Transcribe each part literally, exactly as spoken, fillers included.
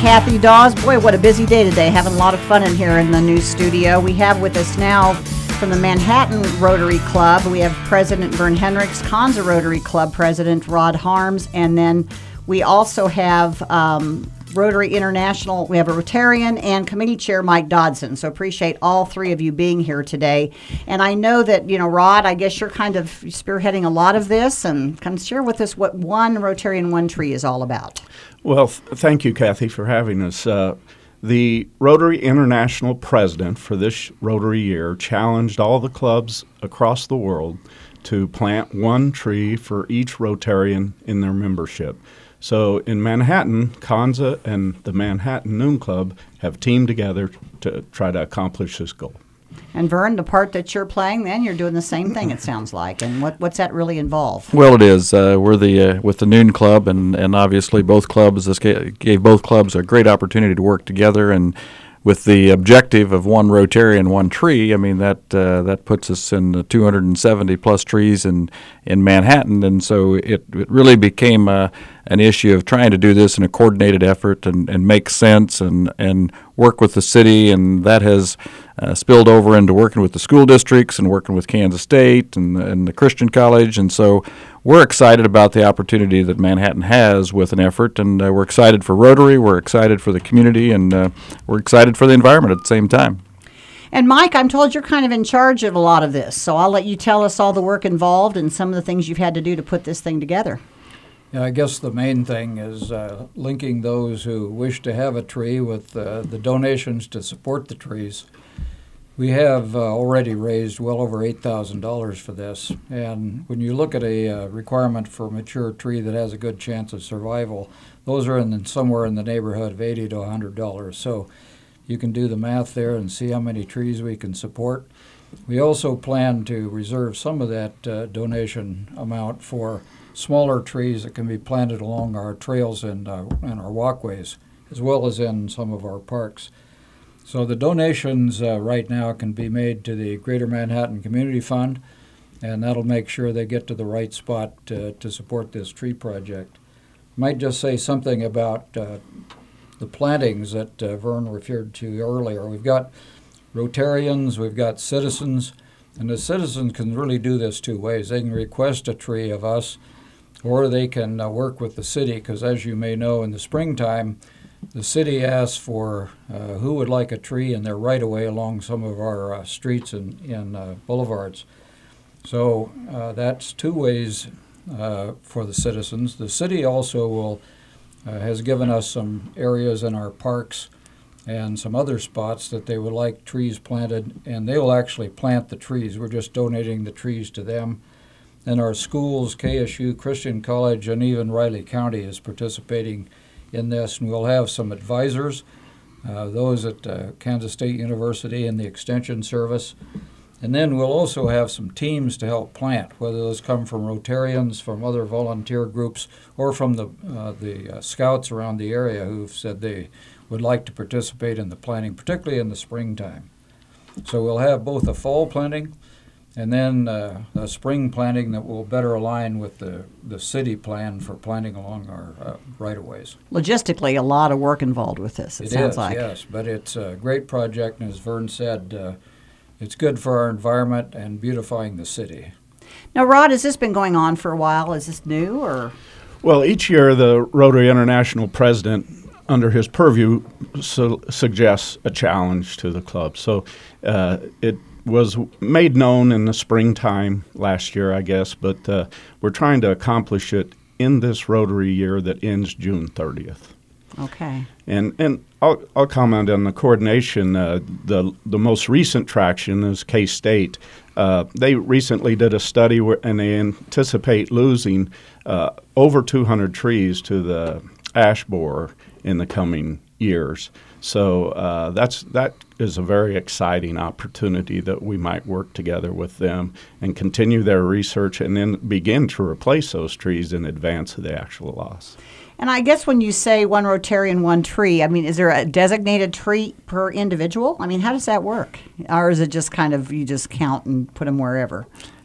Kathy Dawes. Boy, what a busy day today. Having a lot of fun in here in the new studio. We have with us now from the Manhattan Rotary Club, we have President Vern Hendricks, Konza Rotary Club President Rod Harms, and then we also have um, Rotary International, we have a Rotarian and Committee Chair Mike Dodson. So appreciate all three of you being here today. And I know that, you know, Rod, I guess you're kind of spearheading a lot of this, and kind of share with us what One Rotarian, One Tree is all about. Well, th- thank you, Kathy, for having us. Uh, the Rotary International president for this Rotary year challenged all the clubs across the world to plant one tree for each Rotarian in their membership. So in Manhattan, Konza and the Manhattan Noon Club have teamed together to try to accomplish this goal. And Vern, the part that you're playing, then you're doing the same thing, it sounds like. And what, what's that really involve? Well, it is. Uh, we're the uh, with the Noon Club, and, and obviously both clubs. This ga- gave both clubs a great opportunity to work together, and with the objective of one Rotarian, one tree. I mean that uh, that puts us in the two hundred seventy plus trees in in Manhattan, and so it, it really became uh, an issue of trying to do this in a coordinated effort and, and make sense and and work with the city, and that has uh, spilled over into working with the school districts and working with Kansas State and, and the Christian College, and so we're excited about the opportunity that Manhattan has with an effort, and uh, we're excited for Rotary, we're excited for the community, and uh, we're excited for the environment at the same time. And Mike, I'm told you're kind of in charge of a lot of this, so I'll let you tell us all the work involved and some of the things you've had to do to put this thing together. Yeah, I guess the main thing is uh, linking those who wish to have a tree with uh, the donations to support the trees. We have uh, already raised well over eight thousand dollars for this, and when you look at a uh, requirement for a mature tree that has a good chance of survival, those are in the, somewhere in the neighborhood of eighty to one hundred dollars. So you can do the math there and see how many trees we can support. We also plan to reserve some of that uh, donation amount for smaller trees that can be planted along our trails and, uh, and our walkways, as well as in some of our parks. So the donations uh, right now can be made to the Greater Manhattan Community Fund, and that'll make sure they get to the right spot uh, to support this tree project. Might just say something about uh, the plantings that uh, Vern referred to earlier. We've got Rotarians, we've got citizens, and the citizens can really do this two ways. They can request a tree of us, or they can uh, work with the city, because as you may know, in the springtime, the city asks for uh, who would like a tree in their right-of-way along some of our uh, streets and, and uh, boulevards. So uh, that's two ways uh, for the citizens. The city also will uh, has given us some areas in our parks and some other spots that they would like trees planted, and they will actually plant the trees. We're just donating the trees to them. And our schools, K S U, Christian College, and even Riley County is participating in this, and we'll have some advisors, uh, those at uh, Kansas State University and the Extension Service. And then we'll also have some teams to help plant, whether those come from Rotarians, from other volunteer groups, or from the, uh, the uh, scouts around the area who've said they would like to participate in the planting, particularly in the springtime. So we'll have both a fall planting and then uh, a spring planting that will better align with the, the city plan for planting along our uh, right-of-ways. Logistically, a lot of work involved with this, it, it sounds is, like. Yes, but it's a great project, and as Vern said, uh, it's good for our environment and beautifying the city. Now, Rod, has this been going on for a while? Is this new, or? Well, each year the Rotary International president, under his purview, su- suggests a challenge to the club. So uh, it was made known in the springtime last year, I guess, but uh, we're trying to accomplish it in this Rotary year that ends June thirtieth. Okay. And and I'll, I'll comment on the coordination. Uh, the the most recent traction is K-State. Uh, they recently did a study where, and they anticipate losing uh, over two hundred trees to the ash borer in the coming years. So uh, that's that is a very exciting opportunity that we might work together with them and continue their research and then begin to replace those trees in advance of the actual loss. And I guess when you say one Rotarian, one tree, I mean, is there a designated tree per individual? I mean, how does that work? Or is it just kind of you just count and put them wherever?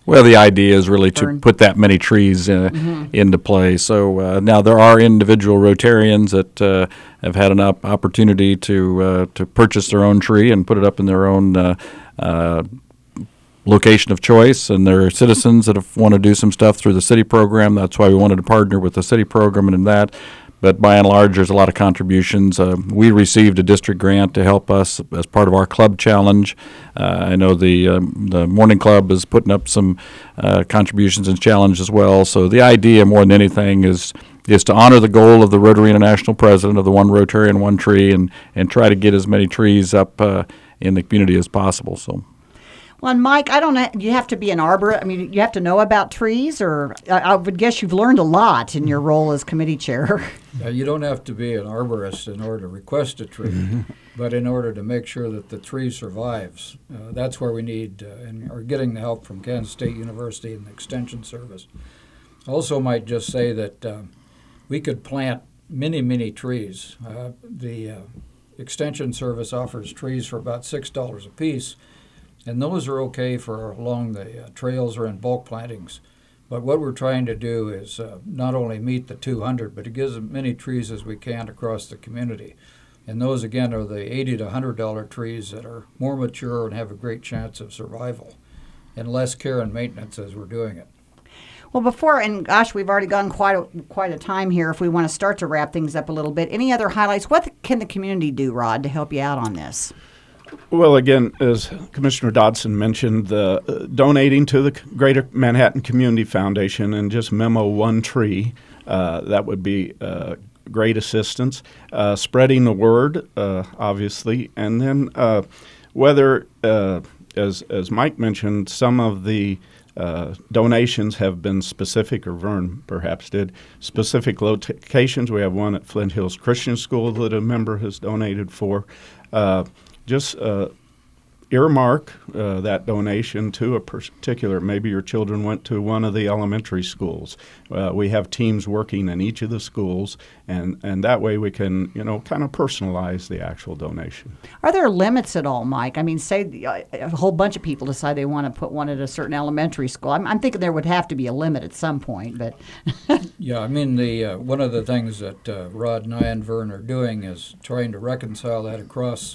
Well, the idea is really to Burn. put that many trees uh, into play. So uh, now there are individual Rotarians that uh, have had an op- opportunity to uh, to purchase their own tree and put it up in their own uh, uh, location of choice, and there are citizens that have, want to do some stuff through the city program. That's why we wanted to partner with the city program and in that. But by and large, there's a lot of contributions. Uh, we received a district grant to help us as part of our club challenge. Uh, I know the um, the morning club is putting up some uh, contributions and challenge as well. So the idea, more than anything, is is to honor the goal of the Rotary International president of the One Rotarian, One Tree, and and try to get as many trees up uh, in the community as possible. So. Well, and Mike, I don't know, you have to be an arborist. I mean, you have to know about trees, or I, I would guess you've learned a lot in your role as committee chair. Uh, you don't have to be an arborist in order to request a tree, mm-hmm. but in order to make sure that the tree survives, uh, that's where we need, uh, and are getting the help from Kansas State University and the Extension Service. Also might just say that uh, we could plant many, many trees. Uh, the uh, Extension Service offers trees for about six dollars a piece, and those are okay for along the uh, trails or in bulk plantings. But what we're trying to do is uh, not only meet the two hundred, but to give as many trees as we can across the community. And those, again, are the eighty to one hundred dollar trees that are more mature and have a great chance of survival, and less care and maintenance as we're doing it. Well, before, and gosh, we've already gone quite a, quite a time here. If we want to start to wrap things up a little bit, any other highlights? What can the community do, Rod, to help you out on this? Well, again, as Commissioner Dodson mentioned, the uh, donating to the Greater Manhattan Community Foundation and just memo one tree, uh, that would be uh, great assistance. Uh, spreading the word, uh, obviously, and then uh, whether, uh, as as Mike mentioned, some of the uh, donations have been specific, or Vern perhaps did, specific locations. We have one at Flint Hills Christian School that a member has donated for. Uh, Just uh, earmark uh, that donation to a particular, maybe your children went to one of the elementary schools. Uh, we have teams working in each of the schools, and, and that way we can, you know, kind of personalize the actual donation. Are there limits at all, Mike? I mean, say uh, a whole bunch of people decide they want to put one at a certain elementary school. I'm, I'm thinking there would have to be a limit at some point, but... Yeah, I mean, the uh, one of the things that uh, Rod and I and Vern are doing is trying to reconcile that across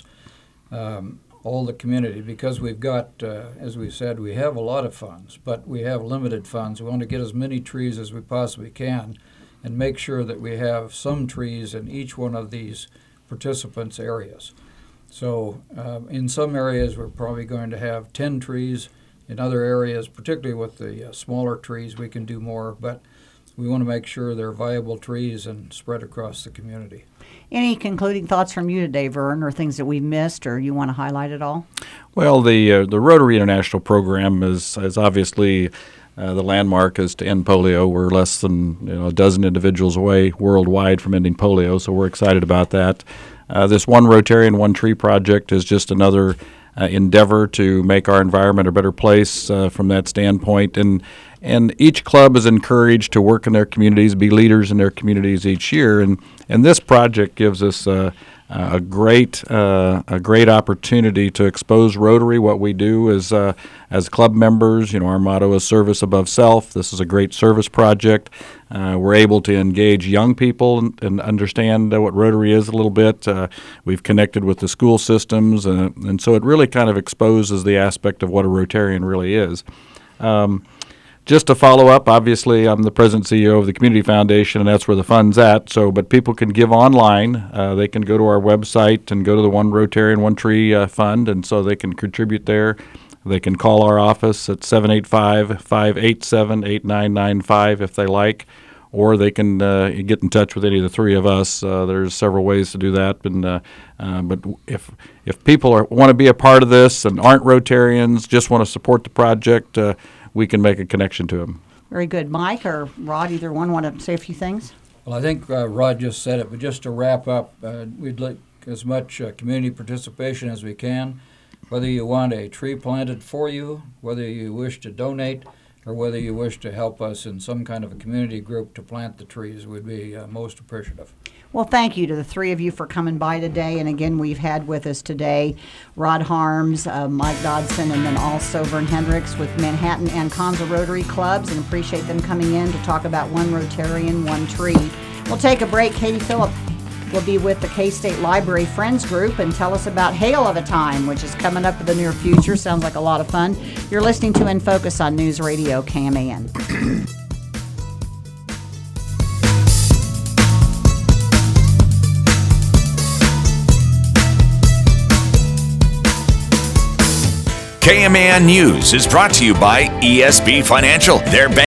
Um, all the community, because we've got, uh, as we said, we have a lot of funds, but we have limited funds. We want to get as many trees as we possibly can and make sure that we have some trees in each one of these participants' areas. So um, in some areas we're probably going to have ten trees. In other areas, particularly with the uh, smaller trees, we can do more, but we want to make sure they're viable trees and spread across the community. Any concluding thoughts from you today, Vern, or things that we've missed, or you want to highlight at all? Well, the uh, the Rotary International program is, is obviously uh, the landmark is to end polio. We're less than you know, a dozen individuals away worldwide from ending polio, so we're excited about that. Uh, this One Rotarian, One Tree project is just another uh, endeavor to make our environment a better place uh, from that standpoint. And And each club is encouraged to work in their communities, be leaders in their communities each year. And, and this project gives us uh, a great uh, a great opportunity to expose Rotary. What we do is, uh, as club members, you know, our motto is service above self. This is a great service project. Uh, we're able to engage young people and, and understand uh, what Rotary is a little bit. Uh, we've connected with the school systems, uh, and so it really kind of exposes the aspect of what a Rotarian really is. Um, Just to follow up, obviously, I'm the president and C E O of the Community Foundation, and that's where the fund's at. So, but people can give online. Uh, they can go to our website and go to the One Rotarian, One Tree uh, Fund, and so they can contribute there. They can call our office at seven eight five, five eight seven, eight nine nine five if they like, or they can uh, get in touch with any of the three of us. Uh, there's several ways to do that. And uh, uh, but if if people are, want to be a part of this and aren't Rotarians, just want to support the project, uh, we can make a connection to them. Very good. Mike or Rod, either one want to say a few things? Well, I think uh, Rod just said it, but just to wrap up, uh, we'd like as much uh, community participation as we can. Whether you want a tree planted for you, whether you wish to donate, or whether you wish to help us in some kind of a community group to plant the trees, we'd be uh, most appreciative. Well, thank you to the three of you for coming by today. And again, we've had with us today Rod Harms, uh, Mike Dodson, and then also Vern Hendricks with Manhattan and Konza Rotary Clubs, and appreciate them coming in to talk about One Rotarian, One Tree. We'll take a break. Katie Phillip will be with the K-State Library Friends Group and tell us about Hail of a Time, which is coming up in the near future. Sounds like a lot of fun. You're listening to In Focus on News Radio K M A N. K M A N News is brought to you by E S B Financial. Their bank